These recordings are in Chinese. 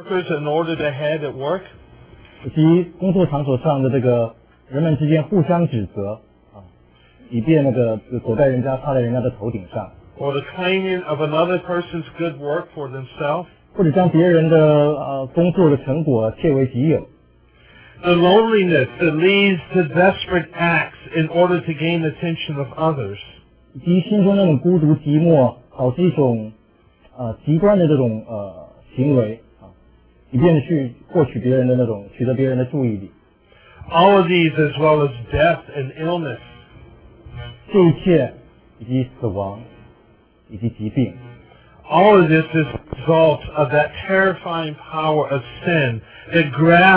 workers in order to head at work. 以及工作场所上的这个人们之间互相指责以便躲在插在人家的头顶上， or the claiming of another person's good work for themselves. 或者将别人的工作的成果窃为己有。 The loneliness that leads to desperate acts in order to gain the attention of others. 以及心中那种孤独寂寞，导致一种极端的这种行为以便去获取别人的取得别人的注意力。 All of these, as well as death and illness. 这一切以及死亡以及疾病。 All of this is a result of that terrifying power of sin that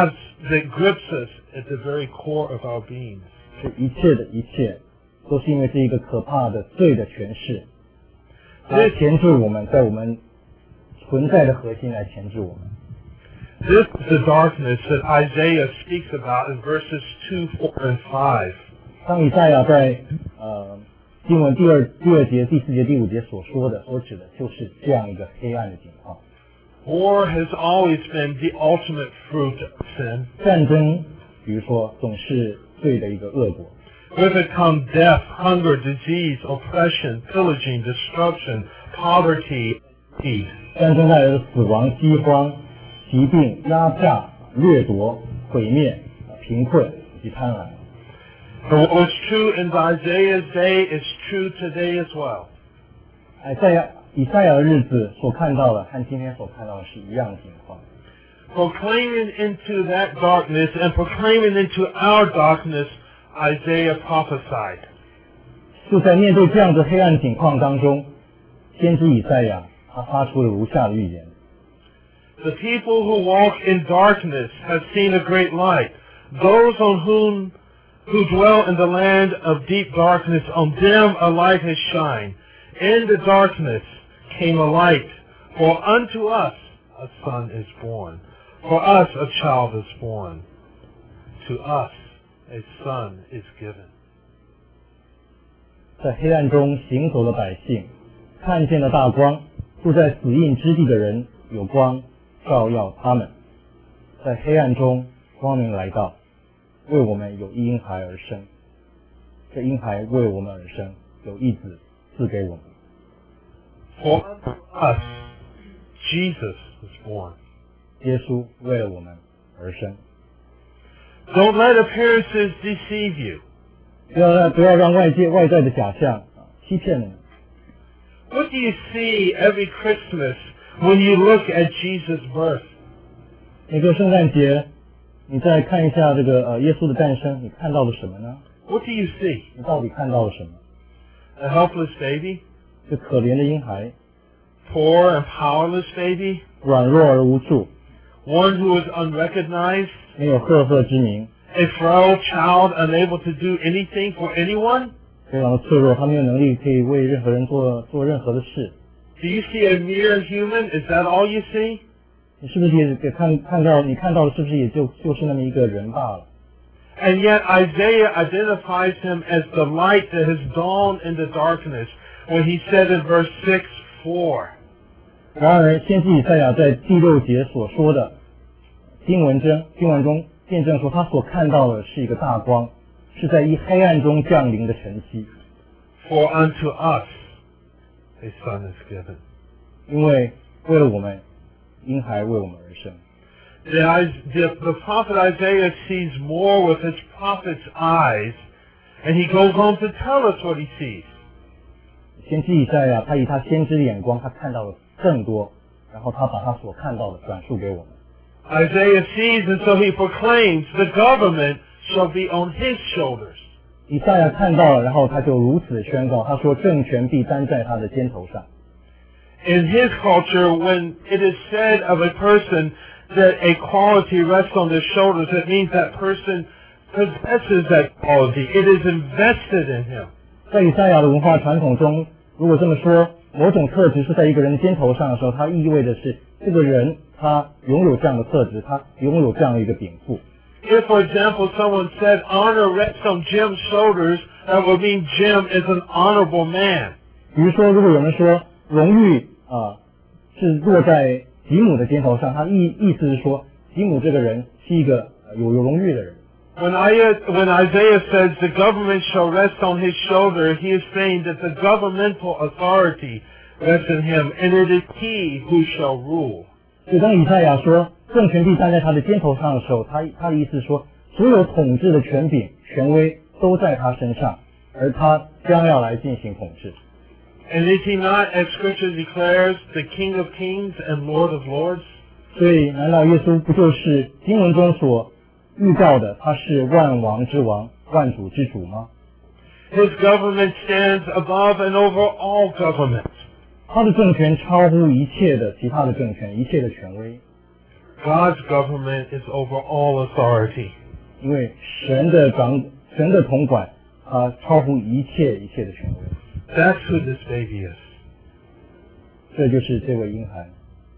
grips us at the very core of our beings. 这一切的一切，都是因为这一个可怕的罪的权势，来钳制我们，在我们存在的核心来钳制我们。 This is the darkness that Isaiah speaks about in verses 2, 4, and 5. 当以赛亚在经文第二节、第4节、第5节所指的就是这样一个黑暗的景况。 War has always been the ultimate fruit of sin. 战争，比如说，总是罪的一个恶果。 With it come death, hunger, disease, oppression, pillaging, destruction, poverty, peace. 战争带来的死亡、饥荒、疾病、压榨、掠夺、毁灭、贫困以及贪婪。 And what was true in Isaiah's day is true today as well. 以赛亚的日子所看到的和今天所看到的是一样的情况。 Proclaiming into that darkness and proclaiming into our darkness, Isaiah prophesied. 就在面对这样的黑暗情况当中，先知以赛亚他发出了如下的预言。 The people who walk in darkness have seen a great light. Those who dwell in the land of deep darkness, on them a light has shined. In the darkness came a light. For unto us a son is born. For us a child is born. To us a son is given. 在黑暗中行走的百姓看见了大光，住在死荫之地的人有光照耀他们。在黑暗中光明来到，为我们有一婴孩而生。这婴孩为我们而生，有一子赐给我们。 For unto us Jesus was born. 耶稣为了我们而生。 Don't let appearances deceive you. 不要让外在的假象欺骗你。 What do you see every Christmas when you look at Jesus' birth? 每个圣诞节，你再看一下这个耶稣的诞生，你看到了什么呢？ What do you see? 你到底看到了什么？ A helpless baby? 这可怜的婴孩， Poor and powerless baby? 软弱而无助， One who is unrecognized? 没有赫赫之名， A frail child unable to do anything for anyone? 非常的脆弱，他没有能力可以为任何人做任何的事。 Do you see a mere human? Is that all you see? 你是不是也看到你看到的是不是也就是那么一个人罢了？ And yet Isaiah identifies him as the light that has dawned in the darkness when he said in verse 6, 4. 然而，先知以赛亚在第6节所说的经文中见证说，他所看到的是一个大光，是在一黑暗中降临的晨曦。 For unto us a son is given. 因为为了我们，婴孩为我们而生。 The prophet Isaiah sees more with his prophet's eyes, and he goes on to tell us what he sees. 先知以赛亚，他以他先知的眼光，他看到了更多，然后他把他所看到的转述给我们。 Isaiah sees, and so he proclaims, the government shall be on his shoulders. 以赛亚看到了，然后他就如此宣告，他说政权必担在他的肩头上。 In his culture, when it is said of a person that a quality rests on their shoulders, it means that person possesses that quality. It is invested in him. 在以赛亚的文化传统中，如果这么说，某种特质是在一个人的肩头上的时候，它意味着是这个人他拥有这样的特质，他拥有这样的一个禀赋。 If, for example, someone said honor rests on Jim's shoulders, that would mean Jim is an honorable man. 比如说，如果有人说荣誉是落在吉姆的肩头上，他意思是说，吉姆这个人是一个有荣誉的人。 When Isaiah says the government shall rest on his shoulder, he is saying that the governmental authority rests in him, and it is he who shall rule. 所以当以赛亚说政权必担在他的肩头上的时候，他的意思是说，所有统治的权柄、权威都在他身上，而他将要来进行统治。 And is he not, as Scripture declares, the King of Kings and Lord of Lords? 所以，难道耶稣不就是经文中所预告的，他是万王之王、万主之主吗？ His government stands above and over all government. 他的政权超乎一切的其他的政权，一切的权威。 God's government is over all authority. 因为神的统管，超乎一切的权威。 That's who this baby is. 这就是这位婴孩。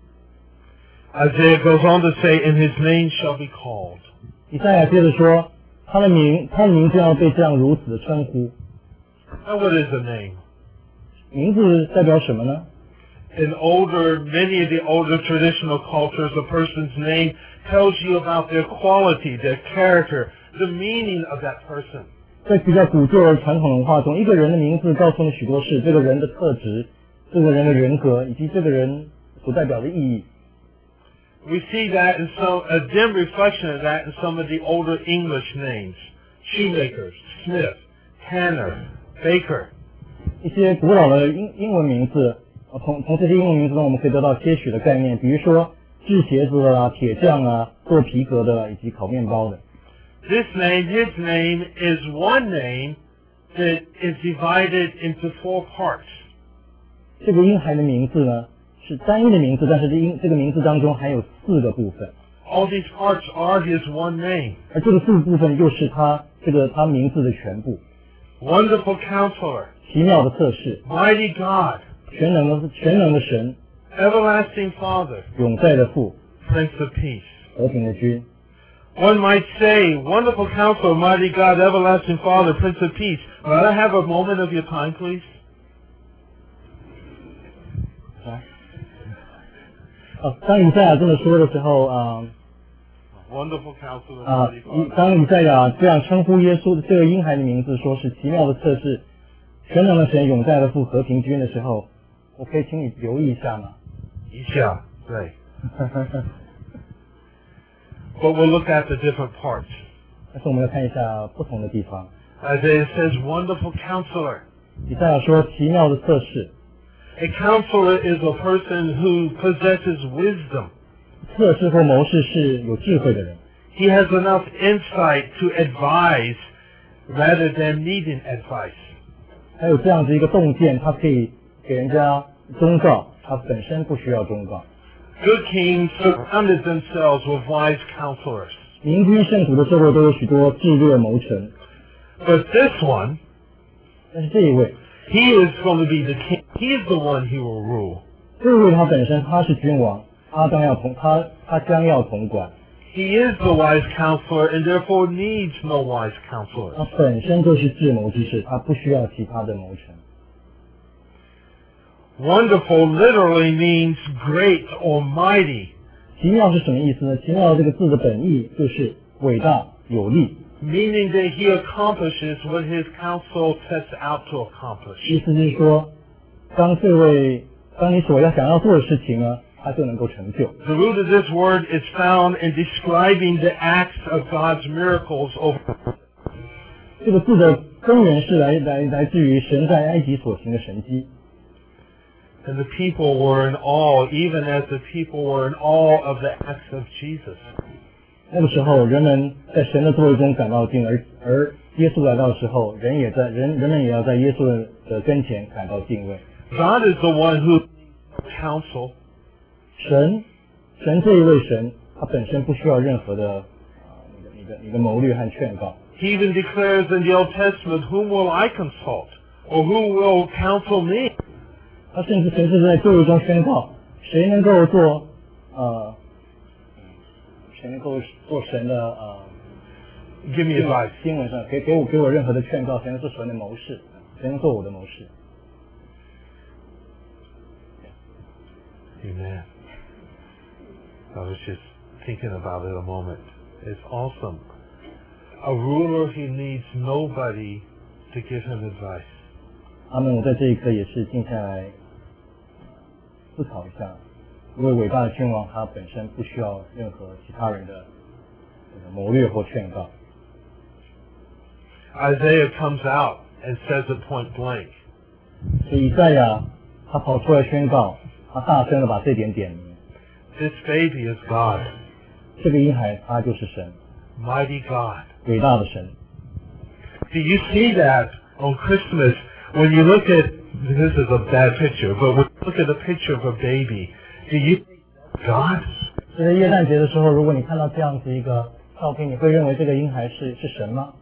Isaiah goes on to say, "And his name shall be called." 以赛亚接着说，他的名字要被这样如此的称呼。 Now, what is a name? 名字代表什么呢？ In many of the older traditional cultures, a person's name tells you about their quality, their character, the meaning of that person. 在比较古旧的传统文化中，一个人的名字告诉你许多事，这个人的特质，这个人的人格，以及这个人所代表的意义。 We see that in a dim reflection of that in some of the older English names: Shoemaker, Smith, Tanner, Baker. 一些古老的英文名字，从这些英文名字中，我们可以得到些许的概念，比如说制鞋子的啦、铁匠啊、做皮革的啦，以及烤面包的。 His name is one name that is divided into 4 parts. 这个婴孩的名字呢，是单一的名字，但是这个名字当中还有4个部分。 All these parts are his one name. 而这个4个部分又是他名字的全部。 Wonderful Counselor, 奇妙的测试， Mighty God, 全能的神， Everlasting Father, 永在的父， Prince of Peace. 和平的君。 One might say, Wonderful Counselor, Mighty God, Everlasting Father, Prince of Peace. Might I have a moment of your time, please? 当以赛亚这么说的时候 Wonderful Counselor, Mighty Father. 当以赛亚这样称呼耶稣这个婴孩的名字，说是奇妙的测试，全能的神，永在的父，和平君的时候，我可以请你留意一下吗？ 一下，对。But we'll look at the different parts. 但是我们要看一下不同的地方。 Isaiah says, Wonderful Counselor. 以赛亚说奇妙的测试。 A counselor is a person who possesses wisdom. 测试或谋士是有智慧的人。 He has enough insight to advise rather than needing advice. 还有这样子一个洞见，他可以给人家忠告，他本身不需要忠告。 Good kings surrounded themselves with wise counselors. 明君圣主的社会都有许多智略谋臣， But this one, 但是这一位， he is going to be the king. He is the one he will rule. 这一位他本身他是君王，他将要统管， He is the wise counselor and therefore needs no wise 他 counselor. 本身就是智谋之士，他不需要其他的谋臣。 Wonderful literally means great or mighty, 奇妙是什么意思呢？奇妙这个字的本意就是伟大有力， meaning that he accomplishes what his counsel sets out to accomplish. 意思就是说，当你想要做的事情呢，他就能够成就。 The root of this word is found in describing the acts of God's miracles over. 这个字的根源是来自于神在埃及所行的神迹。 And the people were in awe, even as the people were in awe of the acts of Jesus. 那个时候，人们在神的作为中感到敬，而耶稣来到的时候，人们也要在耶稣的跟前感到敬畏。 God is the one who counsel. 神这一位神，他本身不需要任何的你的谋虑和劝告。 He even declares in the Old Testament, "Whom will I consult? Or who will counsel me?" 他甚至是在旧约中宣告，谁能够做神的 Give me advice. 经文上给我任何的劝告，谁能做神的谋士，谁能做我的谋士。 Amen. I was just thinking about it a moment. It's awesome. A ruler, he needs nobody to give him advice. 阿们，我在这一刻也是静下来思考一下，一位伟大的君王，他本身不需要任何其他人的谋略或劝告。 Isaiah comes out and says it point blank. 所以以赛亚他跑出来宣告，他大声的把这点点明。 This baby is God, 这个婴孩他就是神， mighty God. 伟大的神。 Do you see that on Christmas when you look at, this is a bad picture, but when you look at a picture of a baby, do you think God? 所以在耶诞节的时候，如果你看到这样子一个照片，你会认为这个婴孩是神吗？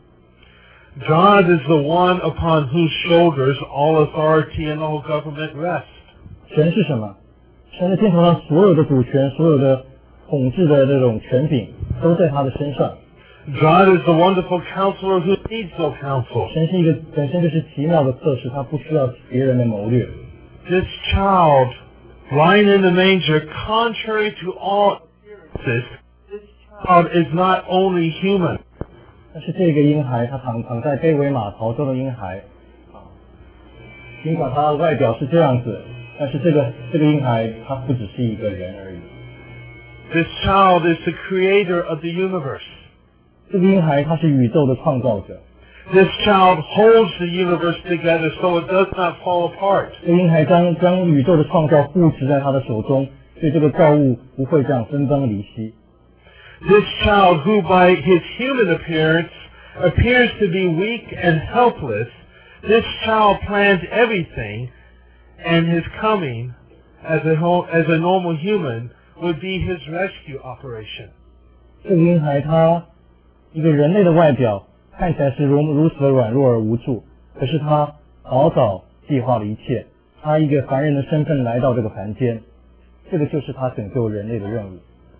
God is the one upon whose shoulders all authority and all government rest. 神是什么？神的肩头上所有的主权，所有的统治的这种权柄，都在他的身上。 God is the wonderful counselor who needs no counsel. 神是一个本身就是奇妙的测试，他不需要别人的谋略。 This child lying in the manger, contrary to all appearances, this child is not only human. 但是这个婴孩，他躺在卑微马槽中的婴孩，尽管他外表是这样子，但是这个婴孩他不只是一个人而已。 This child is the creator of the universe. 这个婴孩他是宇宙的创造者。 This child holds the universe together so it does not fall apart. 这个婴孩将宇宙的创造护持在他的手中，所以这个造物不会这样分崩离析。 This child who by his human appearance appears to be weak and helpless, this child plans everything, and his coming as a normal human would be his rescue operation. 这个婴孩他一个人类的外表看起来是如此的软弱而无助，可是他早计划了一切，他一个凡人的身份来到这个凡间，这个就是他拯救人类的任务。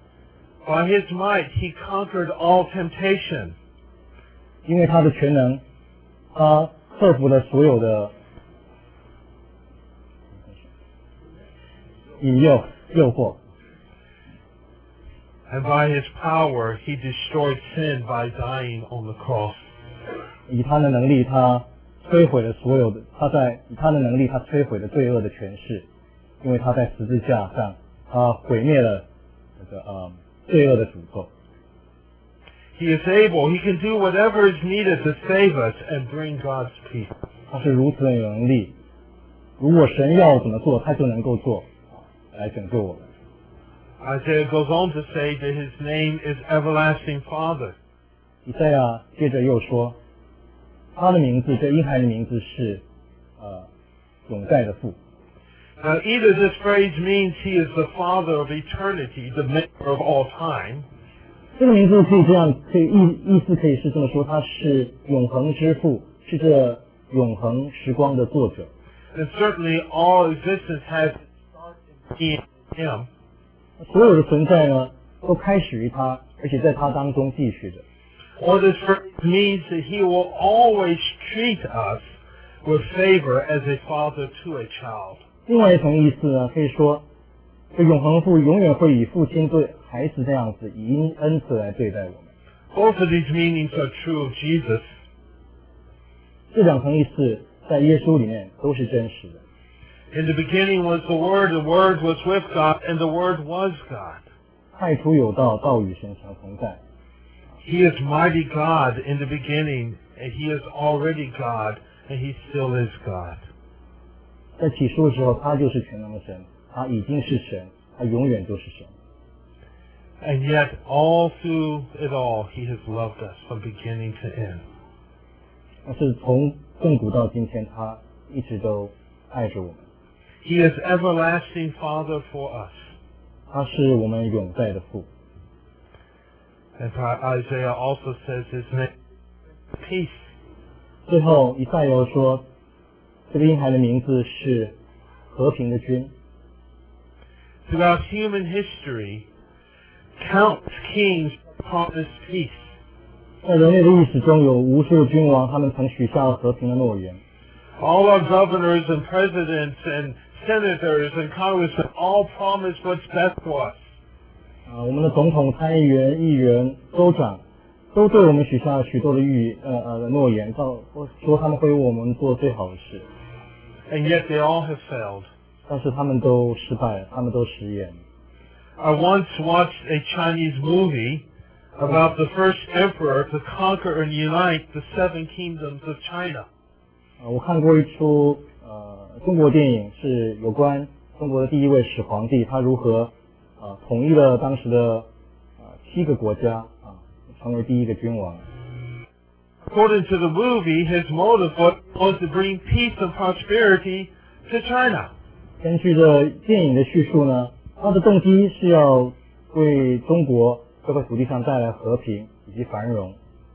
By his might, he conquered all temptation. 因为他的全能，他克服了所有的引诱惑。 And by his power, he destroyed sin by dying on the cross. 以他的能力，他摧毁了所有的，以他的能力，他摧毁了罪恶的权势，因为他在十字架上，他毁灭了这个罪恶的诅咒。 He is able, he can do whatever is needed to save us and bring God's peace. 他是如此的有能力，如果神要怎么做，他就能够做，来拯救我们。 Isaiah goes on to say that his name is Everlasting Father. 以赛亚接着又说，他的名字，这婴孩的名字是永在的父。 Now, either this phrase means he is the Father of eternity, the maker of all time, 这个名字可以这样，意思可以是这么说，他是永恒之父，是这永恒时光的作者。 and certainly all existence has its start in him. 所有的存在呢，都开始于他，而且在他当中继续着。 Or this phrase means that he will always treat us with favor as a father to a child. 另外一层意思呢，可以说，这永恒父永远会以父亲对孩子这样子，以恩慈来对待我们。 Both of these meanings are true of Jesus. 这两层意思在耶稣里面都是真实的。 In the beginning was the Word was with God, and the Word was God. 太初有道，道与神相同在。 He is mighty God in the beginning, and he is already God, and he still is God. 在起初的时候，他就是全能的神，他已经是神，他永远就是神。 And yet, all through it all, he has loved us from beginning to end. 但是从亘古到今天，他一直都爱着我们。 He is everlasting Father for us. 他是我们永在的父。 And Isaiah also says his name is Peace. 最后，以赛亚说，这个婴孩的名字是和平的君。 Throughout human history, countless kings promised peace. 在人类的历史中，有无数君王，他们曾许下了和平的诺言。 All our governors and presidents and senators and congressmen all promised what's best for us. 我们的总统、参议员、议员、州长都对我们许下了许多的诺言，说他们会为我们做最好的事。 And yet they all have failed. 但是他们都失败了，他们都食言。 I once watched a Chinese movie about the first emperor to conquer and unite the 7 kingdoms of China. 我看过一出中国电影，是有关中国的第一位始皇帝，他如何统一了当时的7个国家成为第一个君王。 According to the movie, his motive was to bring peace and prosperity to China. 根据这电影的叙述呢，他的动机是要为中国这块土地上带来和平以及繁荣。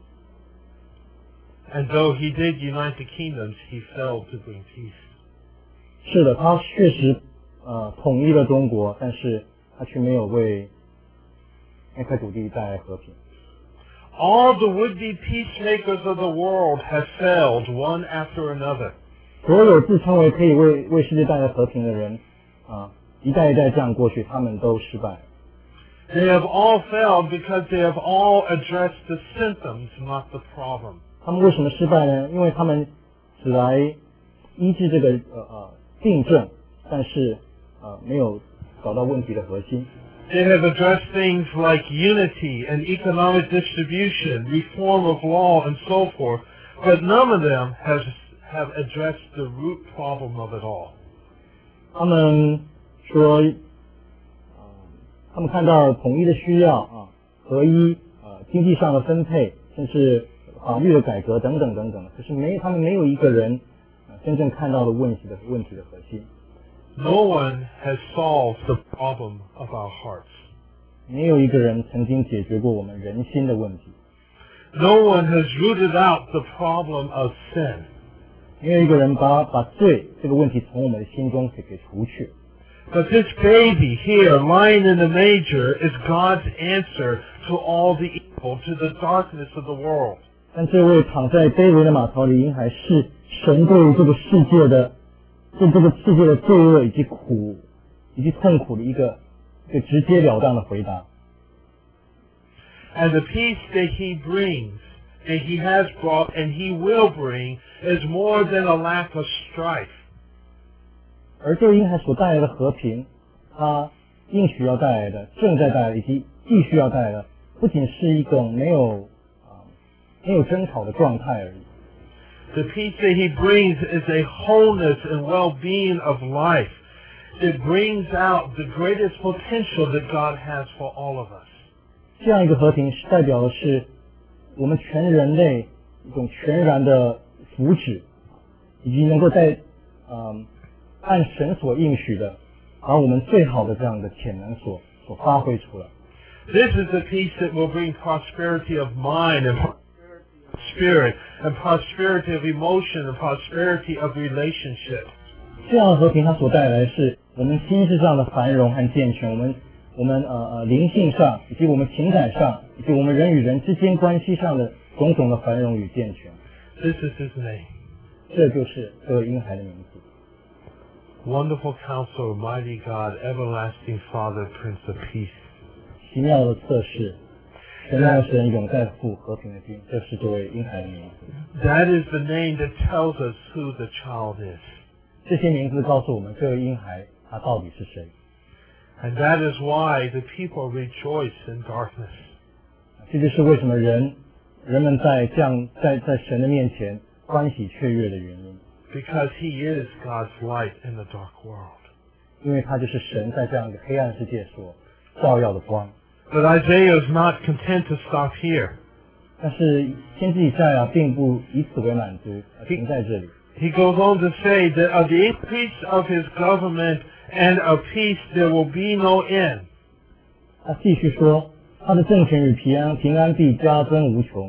And though he did unite the kingdoms, he failed to bring peace. 是的，他确实统一了中国，但是他却没有为那块土地带来和平。 All the would-be peacemakers of the world have failed one after another. 所有自称为可以为世界带来和平的人一代一代这样过去，他们都失败了。 They have all failed because they have all addressed the symptoms, not the problem. 他们为什么失败呢？因为他们只来医治这个病症，但是没有找到问题的核心。 They have addressed things like unity and economic distribution, reform of law, and so forth, but none of them have addressed the root problem of it all. 他们说，他们看到统一的需要合一经济上的分配，甚至法律的改革等等等等，可是他们没有一个人真正看到了问题的核心。 No one has solved the problem of our hearts. 没有一个人曾经解决过我们人心的问题。 No one has rooted out the problem of sin. 没有一个人把罪这个问题从我们的心中给除去。 But this baby here, lying in the manger, is God's answer to all the evil, to the darkness of the world. 但这位躺在卑微的马槽里婴孩是神对这个世界的罪恶以及痛苦的一个直截了当的回答。 And the peace that he brings, that he has brought, and he will bring, is more than a lack of strife. 而这个婴孩所带来的和平，他应许要带来的，正在带来的，以及继续要带来的，不仅是一种没有争吵的状态而已。 The peace that he brings is a wholeness and well-being of life. It brings out the greatest potential that God has for all of us. 这样一个和平代表的是我们全人类一种全然的福祉，以及能够在按神所应许的，把我们最好的这样的潜能所发挥出来。 This is the peace that will bring prosperity of mind and prosperity of spirit and prosperity of emotion and prosperity of relationship. 这样的和平它所带来的是我们心智上的繁荣和健全，我们灵性上，以及我们情感上，以及我们人与人之间关系上的种种的繁荣与健全。 This is his name. 这就是这个婴孩的名字。 Wonderful Counselor, Mighty God, Everlasting Father, Prince of Peace. 奇妙的测试，神爱神，永在父，和平的君，这是这位婴孩的名字。 That is the name that tells us who the child is. 这些名字告诉我们这位婴孩他到底是谁。 And that is why the people rejoice in darkness. 这就是为什么人们在神的面前欢喜雀跃的原因。 Because he is God's light in the dark world. 因为他就是神在这样一个黑暗世界所照耀的光。 But Isaiah is not content to stop here. 但是先知以赛亚并不以此为满足，停在这里。 He goes on to say that of the increase of his government and of peace there will be no end. 他继续说，他的政权与平安必加增无穷。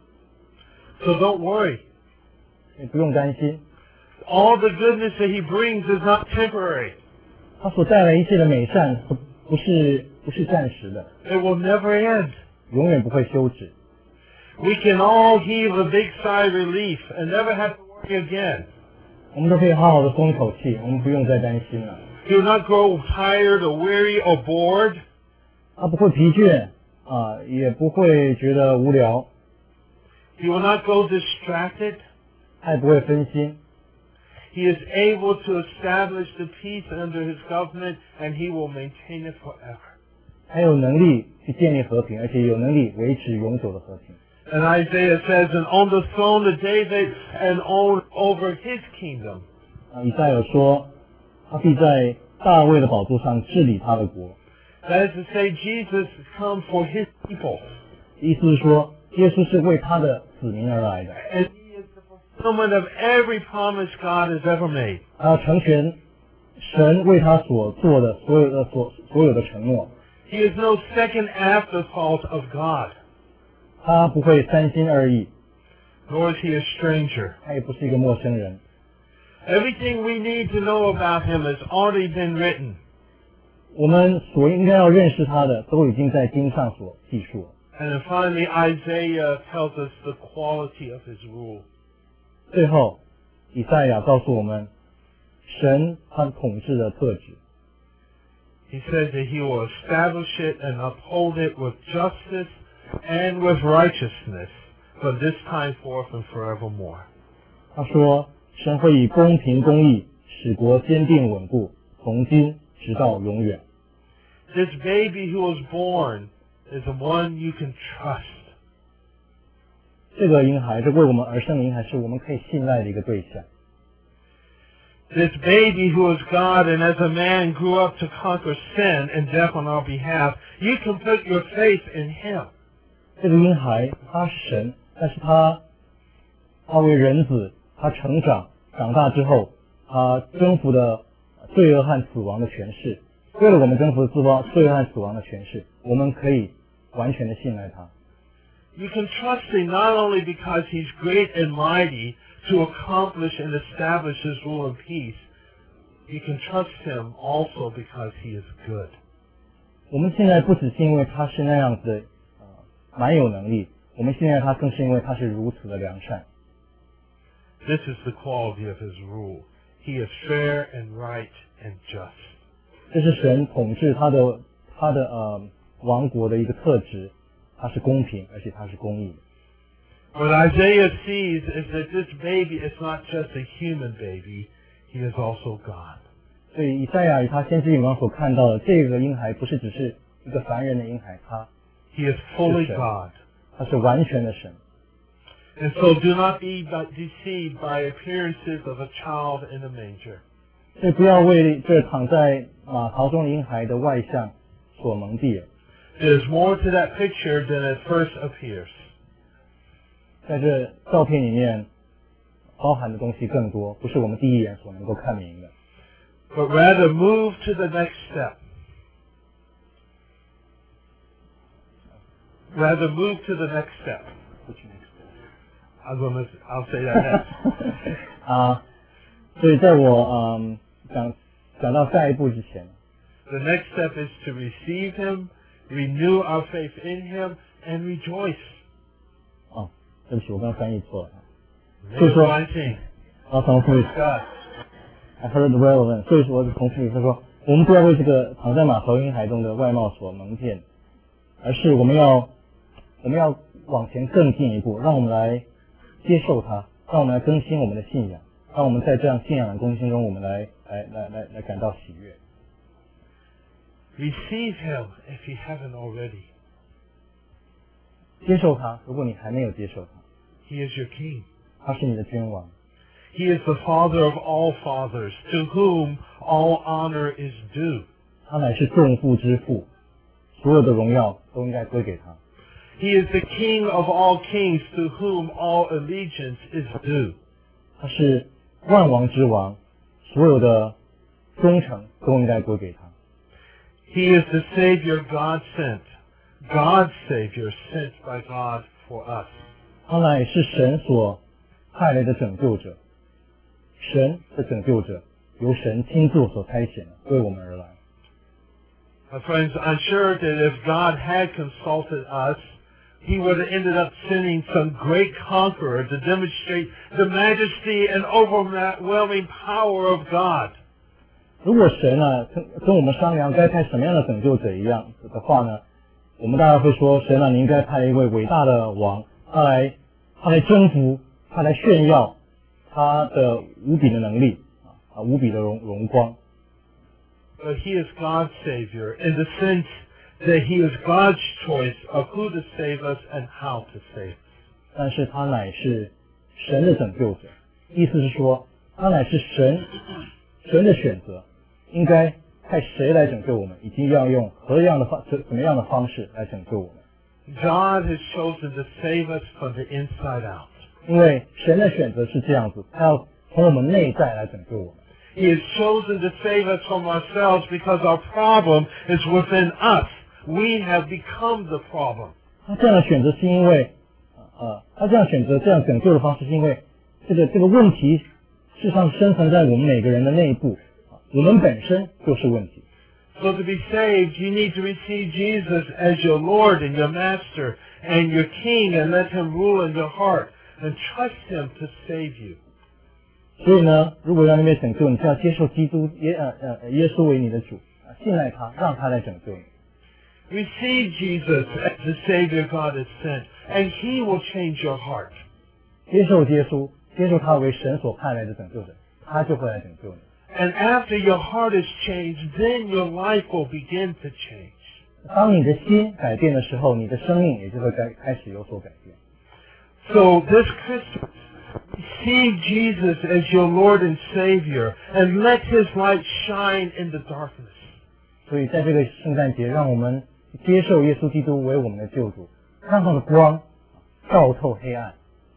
So don't worry. 你不用担心。 All the goodness that he brings is not temporary. 他所带来一切的美善不是暂时的。 It will never end. 永远不会休止。 We can all heave a big sigh of relief and never have to worry again. 我们都可以好好的松一口气，我们不用再担心了。 Do not grow tired or weary or bored. 他不会疲倦也不会觉得无聊， He will not go distracted. 他也不会分心。 He is able to establish the peace under his government, and he will maintain it forever. 他有能力去建立和平，而且有能力维持永久的和平。 And Isaiah says, and on the throne of David and over his kingdom. 以赛亚说，他必在大卫的宝座上治理他的国。 That is to say, Jesus has come for his people. 意思是说，耶稣是为他的子民而来的， And he is the fulfillment of every promise God has ever made. 他要成全神为他所做的所有的承诺。 He is no second afterthought of God, 他不会三心二意， nor is he a stranger. 他也不是一个陌生人。 Everything we need to know about him has already been written. 我们所应该要认识他的，都已经在经上所记述了。 And then finally, Isaiah tells us the quality of his rule. 最后，以赛亚告诉我们，神他统治的特质。 He says that he will establish it and uphold it with justice and with righteousness from this time forth and forevermore. 他说，神会以公平公义使国坚定稳固，从今直到永远。 This baby who was born is the one you can trust. 这个婴孩，这为我们而生的婴孩，是我们可以信赖的一个对象。 This baby who is God and as a man grew up to conquer sin and death on our behalf, you can put your faith in him. 这个婴孩他是神，但是他为人子，他长大之后，他征服了罪恶和死亡的权势。为了我们征服罪恶和死亡的权势，我们可以完全的信赖他。 You can trust him not only because he's great and mighty to accomplish and establish his rule and peace, you can trust him also because he is good. 我们信赖不只是因为他是那样子蛮有能力，我们信赖他更是因为他是如此的良善。 This is the quality of his rule. He is fair and right and just. 这是神统治他的王国的一个特质，他是公平，而且他是公义的。 What Isaiah sees is that this baby is not just a human baby, he is also God. 所以以赛亚与他先知以往所看到的这个婴孩，不是只是一个凡人的婴孩，他 He is fully 是神， God. 他是完全的神。 And so do not be deceived by appearances of a child in a manger. 所以不要为这躺在马槽中的婴孩的外相所蒙蔽了。 There's more to that picture than it first appears. 在这照片里面包含的东西更多，不是我们第一眼所能够看明的。 But rather move to the next step. Rather move to the next step. I'll say that next. 所以在我讲到下一步之前， The next step is to receive him, renew our faith in him, and rejoice. 对不起，我刚刚翻译错了。 Verse 19. 重复一次。 God. I heard the relevant， 所以说我重复一次说，我们不要为这个躺在马槽婴孩中的外貌所蒙骗，而是我们要往前更进一步，让我们来接受它，让我们来更新我们的信仰，让我们在这样信仰的更新中，我们来感到喜悦。 Receive him if you haven't already. 接受他，如果你还没有接受他， He is your king. 他是你的君王， He is the father of all fathers, to whom all honor is due. 他乃是众父之父，所有的荣耀都应该归给他。 He is the king of all kings, to whom all allegiance is due. 他是万王之王，所有的忠诚都应该归给他。 He is the Savior God sent. God's Savior sent by God for us. 他乃是神所派来的拯救者，神的拯救者由神亲自所差遣的，为我们而来。 My friends, I'm sure that if God had consulted us, He would have ended up sending some great conqueror to demonstrate the majesty and overwhelming power of God. 如果神呢跟我们商量该派什么样的拯救者一样的话呢，我们大概会说，神啊，你应该派一位伟大的王，他来征服，他来炫耀他的无比的能力无比的荣光。 But he is God's Savior in the sense that he is God's choice of who to save us and how to save us. 但是他乃是神的拯救者，意思是说，他乃是神的选择，应该派谁来拯救我们，以及要用怎么样的方式来拯救我们。 God has chosen to save us from the inside out. 因为神的选择是这样子，他要从我们内在来拯救我们。 He has chosen to save us from ourselves because our problem is within us. We have become the problem. 他这样的选择是因为，他这样选择这样拯救的方式是因为这个问题事实上生存在我们每个人的内部，我们本身就是问题。 So to be saved, you need to receive Jesus as your Lord and your Master and your King and let Him rule in your heart and trust Him to save you. 所以呢，如果要那边拯救，你就要接受基督耶稣为你的主，信赖他，让他来拯救你。 Receive Jesus as the Savior God has sent, and He will change your heart. 接受耶稣，接受他为神所派来的拯救者，他就会来拯救你。 And after your heart is changed, then your life will begin to change. 当你的心改变的时候，你的生命也就会开始有所改变。 So this Christmas, receive Jesus as your Lord and Savior, and let His light shine in the darkness. 所以在这个圣诞节，让我们接受耶稣基督为我们的救主，让他的光照透黑暗。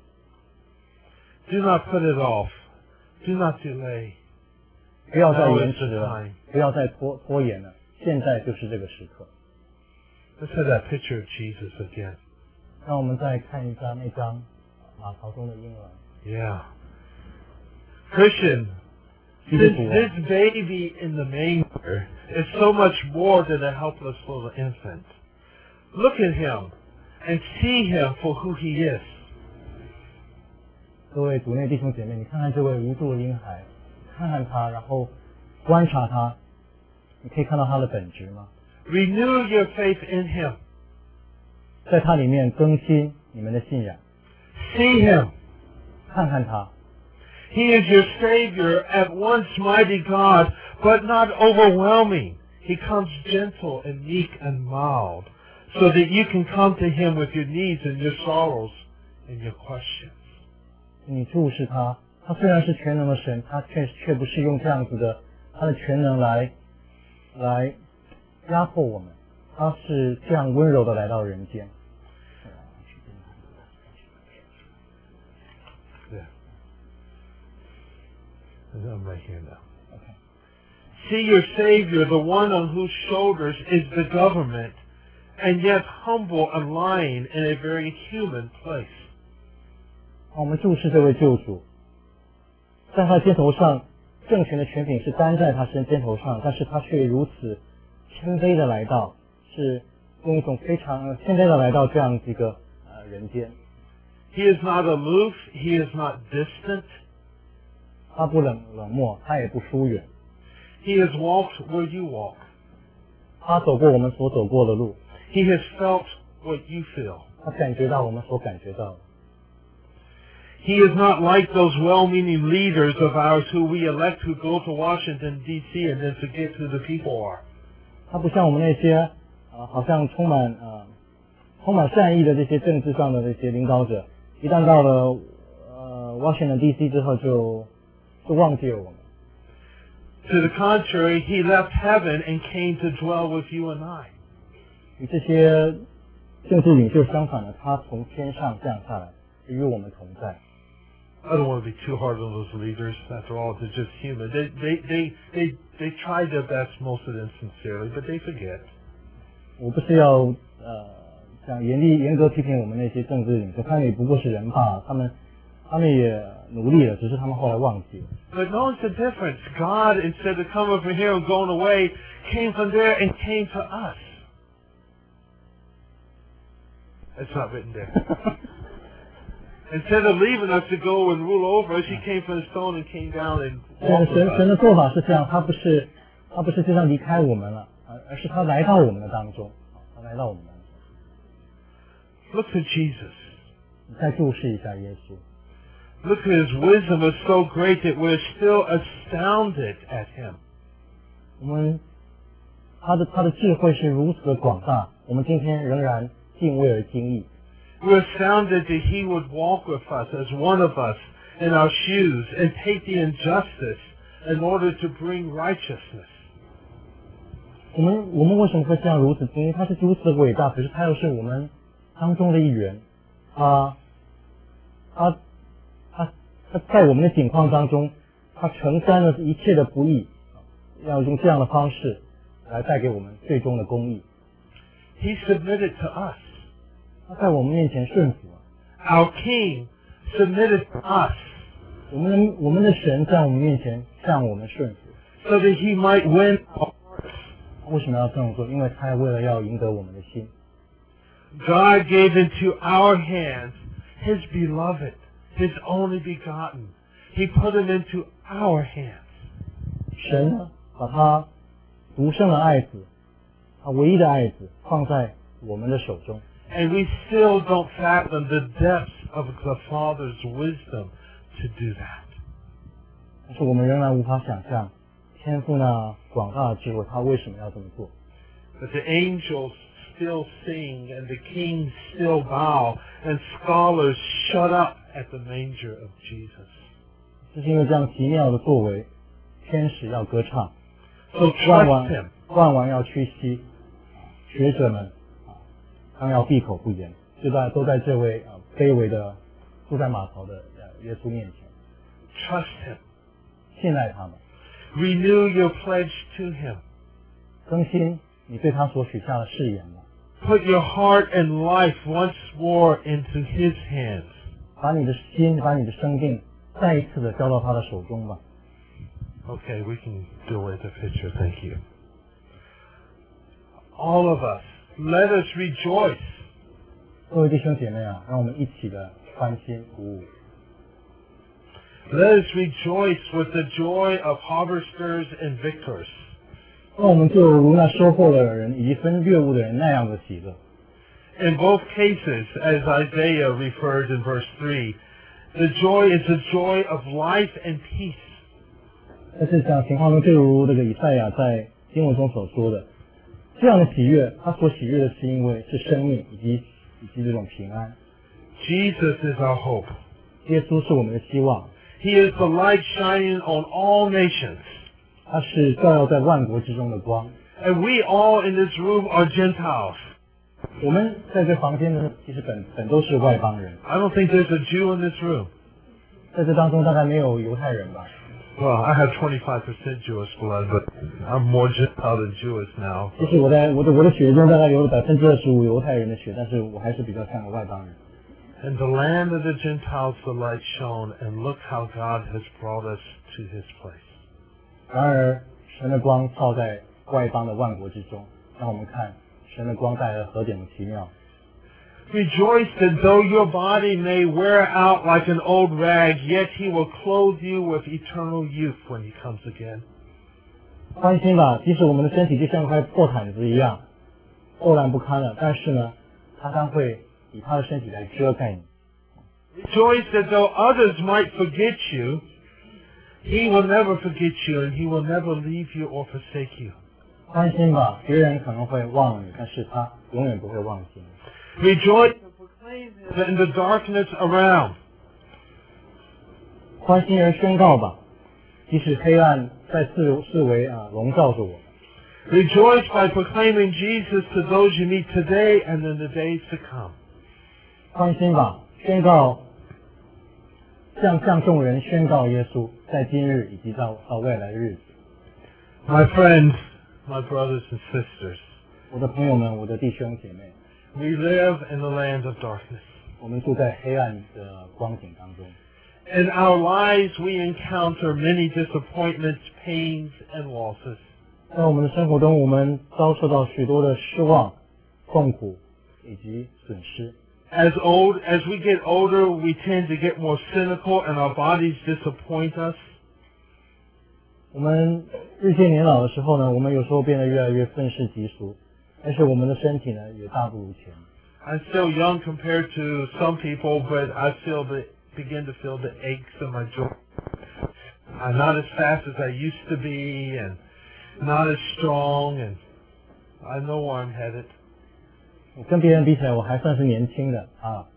Do not put it off. Do not delay. 不要再延迟了，不要再拖延了，现在就是这个时刻。 Let's have that picture of Jesus again. 让我们再看一下那张马槽中的婴儿。 Yeah. Christian, this baby in the manger is so much more than a helpless little infant. Look at him and see him for who he is. 各位主内弟兄姐妹，你看看这位无助的婴孩，看看他，然后观察他，你可以看到他的本质吗？ Renew your faith in him. 在他里面更新你们的信仰。 See him. 看看他。 He is your Savior, at once mighty God, but not overwhelming. He comes gentle and meek and mild, so that you can come to Him with your needs and your sorrows and your questions. 你注视他，他虽然是全能的神，他却不是用这样子的他的全能来压迫我们，他是这样温柔的来到人间。 I'm right here now. Okay. See your Savior, the one on whose shoulders is the government, and yet humble and lying in a very human place. 我们注视这位救主，在他肩头上，政权的权柄是担在他肩头上，但是他却如此谦卑的来到，是用一种非常谦卑的来到这样一个人间。 He is not aloof. He is not distant. 他不冷漠，他也不疏远。 He has walked where you walk. 他走过我们所走过的路。 He has felt what you feel. 他感觉到我们所感觉到的。 He is not like those well-meaning leaders of ours who we elect who go to Washington, D.C. and then forget who the people are. 他不像我们那些好像充满善意的这些政治上的这些领导者，一旦到了Washington D.C. 之后就忘记了我们。 To the contrary, he left heaven and came to dwell with you and I. 与这些政治领袖相反的，他从天上降下来，与我们同在。 I don't want to be too hard on those leaders. After all, they're just human. They try their best, most of them sincerely, but they forget. 我不是要想严格批评我们那些政治领袖，他们也不过是人罢了，他们也努力了，只是他们后来忘记了。 But notice the difference. God, instead of coming from here and going away, came from there and came to us. It's not written there. Instead of leaving us to go and rule over us, He came from the stone and came down and walked with us. 神的做法是这样，他不是他不是就像离开我们了，而是他来到我们的当中，他来到我们当中。 Look at Jesus. 你再注视一下耶稣， Look at his wisdom is so great that we're still astounded at him. 我们他的智慧是如此的广大，我们今天仍然敬畏而惊异。 We're astounded that he would walk with us as one of us in our shoes and take the injustice in order to bring righteousness. 我们为什么会这样如此惊异？他是如此的伟大，可是他又是我们当中的一员。他在我们的境况当中，他承担了一切的不义，要用这样的方式来带给我们最终的公义。 He submitted to us. 他在我们面前顺服， Our King submitted to us 我们的神在我们面前向我们顺服。 so that he might win our hearts. 为什么要这么做？因为他为了要赢得我们的心。 God gave into our hands his beloved, his only begotten. He put him into our hands. 神呢，把他独生的爱子，他唯一的爱子放在我们的手中。 And we still don't fathom the depths of the Father's wisdom to do that. 但是我们仍然无法想象天父那广大的智慧，他为什么要这么做？ But the angels still sing and the kings still bow and scholars shut up at the manger of Jesus. 就是因为这样奇妙的作为，天使要歌唱， So trust him. 万王要屈膝，学者们当要闭口不言，都在这位卑微的住在马槽的耶稣面前， Trust him. 信赖他们， Renew your pledge to him. 更新你对他所许下的誓言吧， Put your heart and life once more into his hands. 把你的心，把你的生命再一次的交到他的手中吧。 Okay, we can do away with the picture. Thank you. All of us, let us rejoice. 各位弟兄姐妹啊，让我们一起的欢欣鼓舞， Let us rejoice with the joy of harvesters and victors. 让我们就如那收获的人以及分猎物的人那样的喜乐。 In both cases, as Isaiah referred in verse 3, the joy is the joy of life and peace. 但是这样情况中，就如这个以赛亚在经文中所说的，这样的喜悦，他所喜悦的是因为是生命以及这种平安。 Jesus is our hope. 耶稣是我们的希望， He is the light shining on all nations. 他是照耀在万国之中的光。 And we all in this room are Gentiles. 我们在这房间呢，其实本都是外邦人， I don't think there's a Jew in this room. 在这当中大概没有犹太人吧。 Well, I have 25% Jewish blood, but I'm more Gentile than Jewish now. 其实我的血中大概有25%犹太人的血，但是我还是比较像个外邦人。 In the land of the Gentiles the light shone, and look how God has brought us to his place. 然而，神的光照在外邦的万国之中，让我们看神的光带来了何等的奇妙。 Rejoice that though your body may wear out like an old rag, yet he will clothe you with eternal youth when he comes again. 欢心吧，即使我们的身体就像块破毯子一样，破烂不堪了，但是呢，他将会以他的身体来遮盖你。 Rejoice that though others might forget you, he will never forget you, and he will never leave you or forsake you. 欢心吧，别人可能会忘了你，但是他永远不会忘记你。 Rejoice and proclaim him in the darkness around. 欢心而宣告吧，即使黑暗在四围笼罩着我们。 Rejoice by proclaiming Jesus to those you meet today and in the days to come. 欢心吧，宣告向众人宣告耶稣，在今日以及到未来的日子。 My friends, my brothers and sisters, 我的朋友们，我的弟兄姐妹， we live in the land of darkness. 我们住在黑暗的光景当中。 In our lives, we encounter many disappointments, pains, and losses. 在我们的生活中，我们遭受到许多的失望、痛苦以及损失。 As we get older, we tend to get more cynical and our bodies disappoint us. 我们日渐年老的时候呢，我们有时候变得越来越愤世嫉俗，但是我们的身体呢也大不如前。 I'm still young compared to some people, but I begin to feel the aches in my joints. I'm not as fast as I used to be, and not as strong, and I know where I'm headed. 我跟别人比起来，我还算是年轻的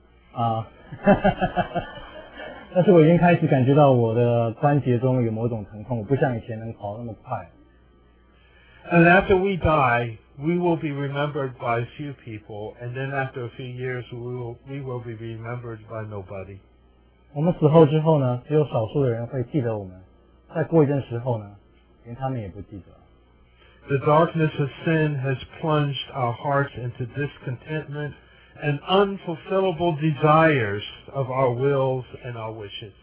但是我已经开始感觉到我的关节中有某种疼痛，我不像以前能跑那么快。 And after we die, we will be remembered by a few people, and then after a few years, we will be remembered by nobody. 我们死后之后呢，只有少数的人会记得我们。再过一阵时候呢，连他们也不记得。 The darkness of sin has plunged our hearts into discontentment and unfulfillable desires of our wills and our wishes.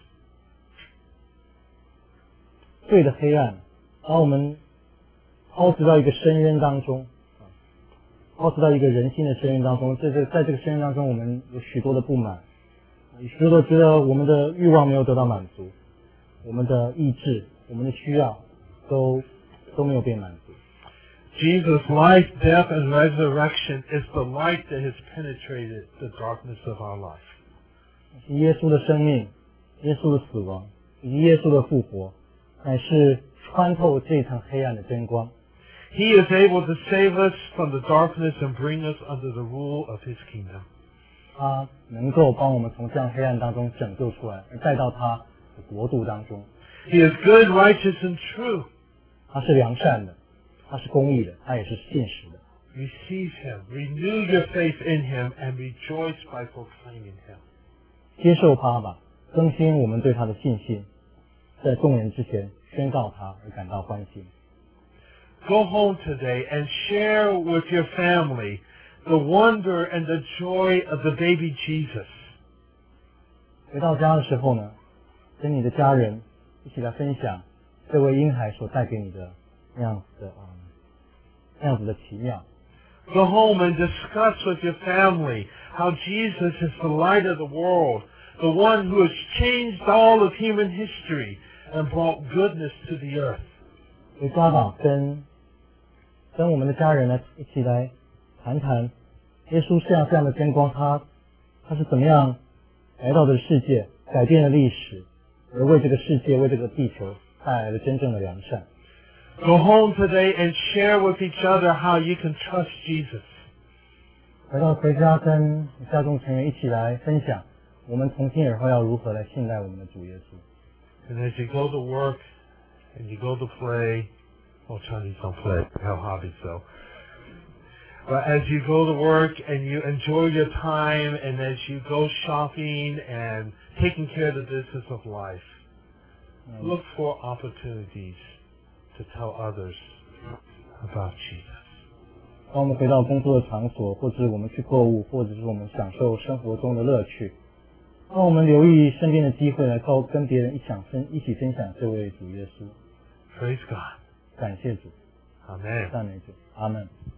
罪的黑暗把我们抛掷到一个深渊当中，抛掷到一个人心的深渊当中。在这个深渊当中，我们有许多的不满，有许多觉得我们的欲望没有得到满足，我们的意志、我们的需要都没有被满足。 Jesus' life, death, and resurrection is the light that has penetrated the darkness of our life. 耶稣的生命、耶稣的死亡以及耶稣的复活，乃是穿透这层黑暗的真光。 He is able to save us from the darkness and bring us under the rule of His kingdom. 他能够帮我们从这样黑暗当中拯救出来，而带到他的国度当中。 He is good, righteous, and true. 他是良善的，他是公义的，他也是信实的。 Receive Him, renew your faith in Him, and rejoice by proclaiming Him. 接受他吧，更新我们对他的信心，在众人之前宣告他而感到欢喜。 Go home today and share with your family the wonder and the joy of the baby Jesus. 回到家的时候呢，跟你的家人一起来分享这位婴孩所带给你的那样子的奇妙。 Go home and discuss with your family how Jesus is the light of the world, the one who has changed all of human history and brought goodness to the earth. 回家吧，跟我们的家人呢一起来谈谈耶稣这样的真光，他是怎么样来到这个世界，改变了历史，而为这个世界、为这个地球带来了真正的良善。 Go home today and share with each other how you can trust Jesus. 回家跟家中成员一起来分享，我们从今以后要如何来信赖我们的主耶稣。 And as you go to work and you go to play, well, Chinese don't play, they have hobbies though. But as you go to work and you enjoy your time, and as you go shopping and taking care of the business of life, look for opportunities to tell others about Jesus. 当我们回到工作的场所，或者是我们去购物，或者是我们享受生活中的乐趣，让我们留意身边的机会来跟别人一起分享这位主耶稣。 Praise God. 感谢主， Amen. 赞美主，阿门。